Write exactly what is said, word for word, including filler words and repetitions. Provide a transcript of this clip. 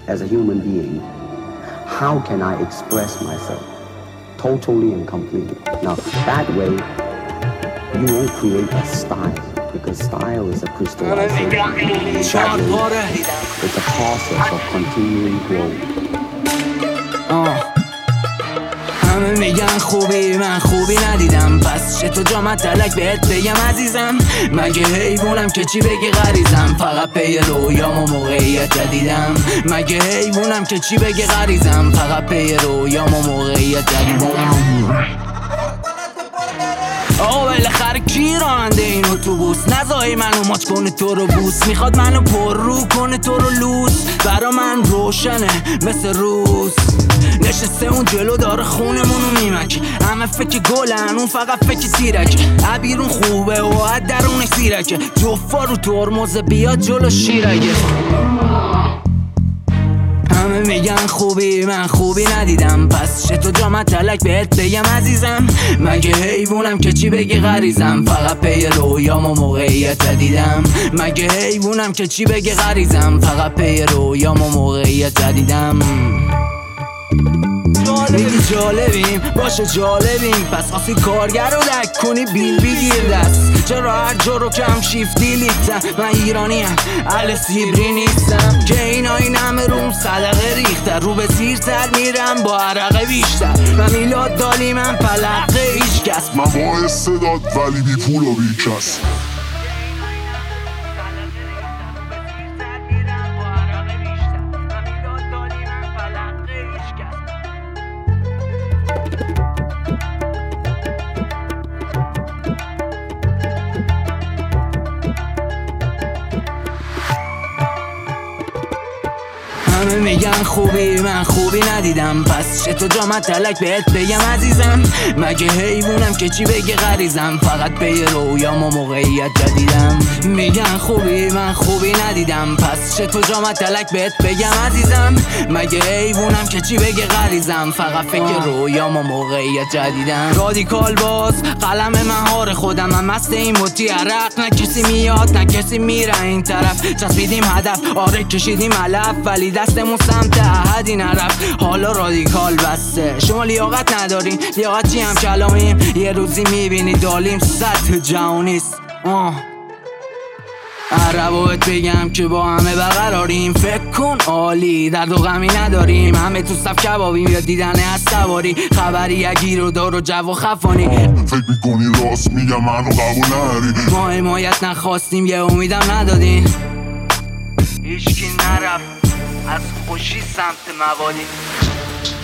as a human being, how can I express myself totally and completely? Now, that way, you won't create a style, because style is a crystallization. That way, it's a process of continuing growth. همه میگن خوبی، من خوبی ندیدم، پس چه تو جامت تلک بهت بگم عزیزم. مگه حیوانم که چی بگی غریزم، فقط پی رویام و موقعیت جدیدم. مگه حیوانم که چی بگی غریزم، فقط پی رویام و موقعیت جدیدم. آقا بالاخره کی راننده این اتوبوس؟ نزایی منو ماچ کنه تو رو بوس، میخواد منو پر رو کنه تو رو لوس. برا من روشنه مثل روز، نشسته اون جلو داره خونمونو میمک. همه فکر گلن اون فقط فکر تیرک. عبیرون خوبه و از درونش سیرکه، جفا رو ترمز بیاد جلو شیرگه. همه میگن خوبی، من خوبی ندیدم، پس چه تو جامت تلک بهت بگم عزیزم. مگه حیوانم که چی بگی غریزم، فقط پی رویام و موقعیت جدیدم. مگه حیوانم که چی بگی غریزم، فقط پی رویام و موقعیت جدیدم. میگی جالبیم باشه جالبیم، پس خواستی کارگر رو دک کنی بیل بگیر دست. چرا هر جا رو کم شیفتی لیتم، من ایرانی هم اهل سیبری نیستم که اینا این همه روم صدقه ریخته. رو به زیرتر میرم با عرقه بیشتر، من میلاد دالی من پلقه هیچ کس. من با استعداد ولی بی پول و بی کس. همه میگن خوبی، من خوبی ندیدم، پس چه تو جامت تلک بهت بگم عزیزم. مگه حیوانم که چی بگی غریزم، فقط پی رویام و موقعیت جدیدم. میگن خوبی، من خوبی ندیدم، پس چه تو جامت تلک بهت بگم عزیزم. مگه حیوانم که چی بگی غریزم، فقط فکر رویام و موقعیت جدیدم. رادیکال باز قلم مهار خودم، من مست این موتی عرق. نه کسی میاد نه کسی میره این طرف، چسبیدیم هدف آره کشیدیم علف، ولی دستمون سمت احدی نرفت. حالا رادیکال بسته، شما لیاقت ندارین، لیاقت چی هم کلامیم. یه روزی میبینی دالیم سطح جهانیست. آه عربا بهت بگم که با همه برقراریم، فکر کن عالی درد و غمی نداریم. همه تو صف کبابیم یا دیدن از سواری، خبری اگیر و دار و جو و خفانی. فکر میکنی راست میگم منو قبول نداری، ما حمایت نخواستیم یه امیدم ندادین. هیچکی نرفت از خوشی سمت موالی.